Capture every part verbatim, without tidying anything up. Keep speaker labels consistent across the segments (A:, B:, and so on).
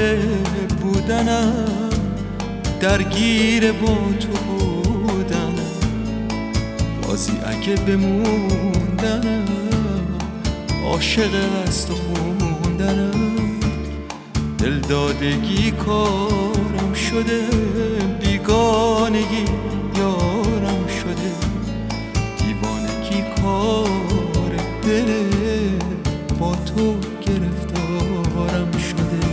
A: داره بودنم، درگیر با تو بودنم، راضی اگه بموندنم، عاشق از تو خوندنم. دلدادگی کارم شده، بیگانگی یارم شده، دیوانگی کار دل با تو گرفتارم شده.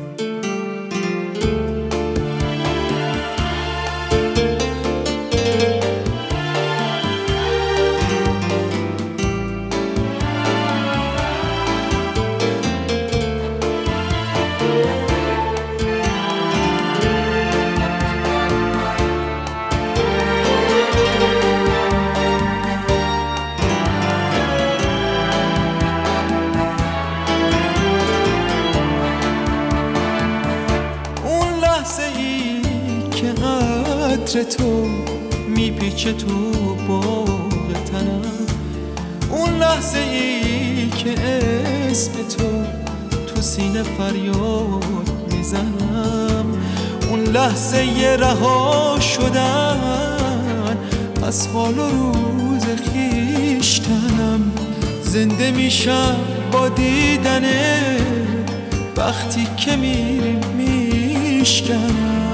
A: عطر تو میپیچه تو باغ تنم، اون لحظه ای که اسم تو تو سینه فریاد میزنم، اون لحظه ی رها شدن از حال و روز خویشتنم. زنده میشم با دیدنه وقتی که میریم میشکنم.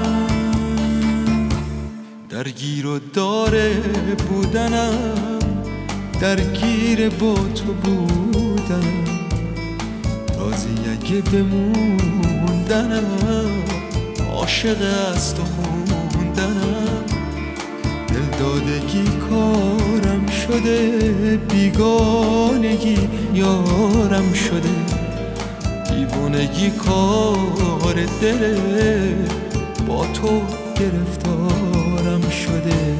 A: درگیر و داره بودنم، درگیر با تو بودنم، راضی اگه بموندنم، عاشق از تو خوندنم. دلدادگی کارم شده، بیگانگی یارم شده، دیوانگی کار دل با تو گرفتارم شده.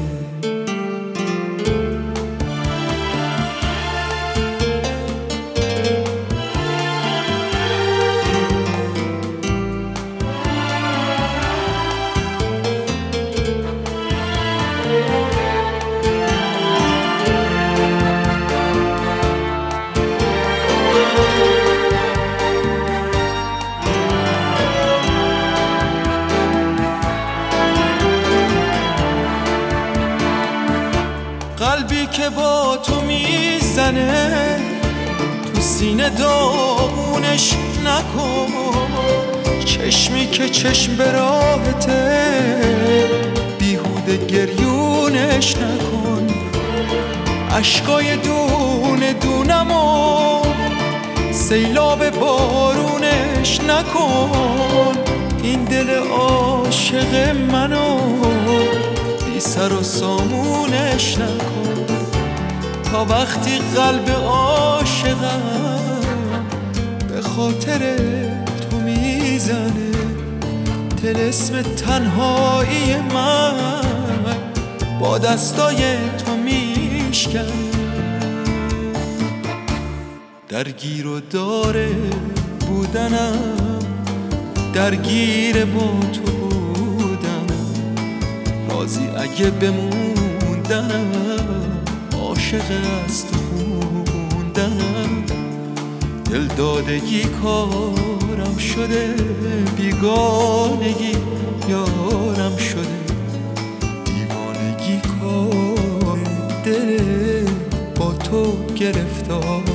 A: قلبی که با تو میزنه تو سینه داغونش نکن، چشمی که چشم به راهته بیهوده گریونش نکن، عشقای دونه دونمو سیلاب بارونش نکن. این دل عاشق منو بی سر و سامونش نکن، تا وقتی قلب عاشقم به خاطر تو میزنه، طلسم تنهایی من با دستای تو میشکنه. درگیر و داره بودنم، درگیر با تو بودنم، راضی اگه بموندنم، عاشق از تو خوندنم. دلدادگی کارم شده، بیگانگی یارم شده، دیوانگی کار دل با تو گرفتار